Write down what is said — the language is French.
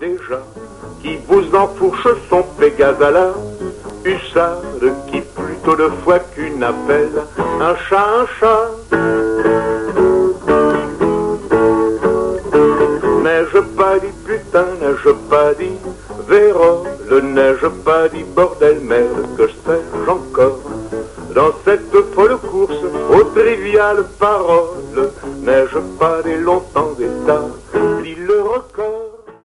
déjà, qui vous enfourche son Pégase à la hussarde, qui plutôt de fois qu'une appelle un chat. Neige pas dit putain, neige pas dit vérole, neige pas dit bordel, merde, que sais-je encore. Dans cette folle course aux triviales paroles, n'ai-je pas des longtemps établi le record?